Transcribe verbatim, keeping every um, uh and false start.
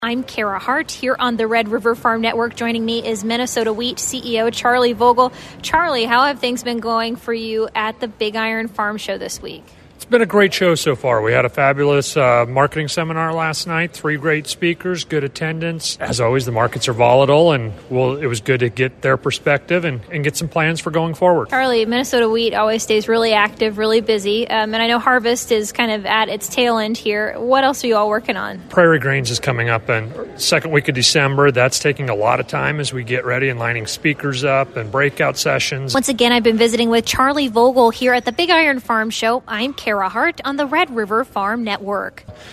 I'm Kara Hart here on the Red River Farm Network. Joining me is Minnesota Wheat C E O Charlie Vogel. Charlie, how have things been going for you at the Big Iron Farm Show this week? It's been a great show so far. We had a fabulous uh, marketing seminar last night, three great speakers, good attendance. As always, the markets are volatile, and well, it was good to get their perspective and, and get some plans for going forward. Charlie, Minnesota Wheat always stays really active, really busy, um, and I know harvest is kind of at its tail end here. What else are you all working on? Prairie Grains is coming up in second week of December. That's taking a lot of time as we get ready and lining speakers up and breakout sessions. Once again, I've been visiting with Charlie Vogel here at the Big Iron Farm Show. I'm Kara Hart on the Red River Farm Network.